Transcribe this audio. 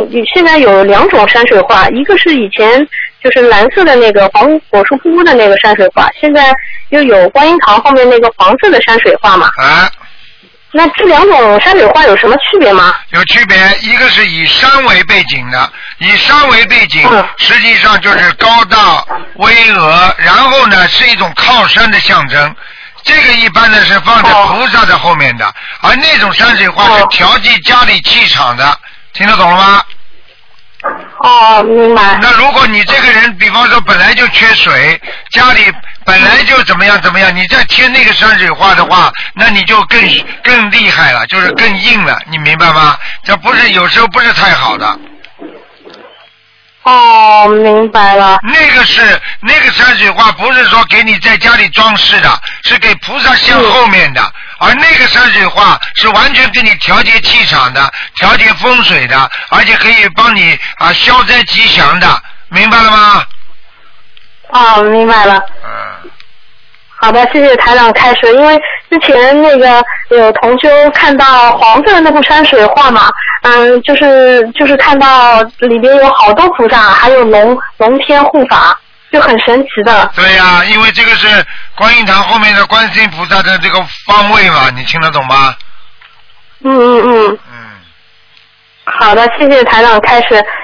现在有2种山水画，一个是以前就是蓝色的那个黄果树瀑布的那个山水画，现在又有观音堂后面那个黄色的山水画嘛。 啊。 那这2种山水画有什么区别吗？ 有区别，一个是以山为背景的，以山为背景，实际上就是高大巍峨，然后呢是一种靠山的象征。这个一般呢是放在菩萨的后面的，而那种山水画是调剂家里气场的，听得懂了吗？ 哦，明白。 那如果你这个人，比方说本来就缺水，家里本来就怎么样，你再贴那个山水画的话，那你就更厉害了，就是更硬了，你明白吗？这不是有时候不是太好的。 哦，明白了。 那个山水画不是说给你在家里装饰的，是给菩萨像后面的，而那个山水画是完全给你调节气场的，调节风水的，而且可以帮你消灾吉祥的，明白了吗？ 哦，明白了。好的，谢谢台长开始。因为之前那个有同修看到黄色的那部山水画嘛，就是看到里边有好多菩萨，还有龙天护法，就很神奇的。 对呀，因为这个是观音堂后面的观世音菩萨的这个方位嘛，你听得懂吗？ 好的，谢谢台长开始。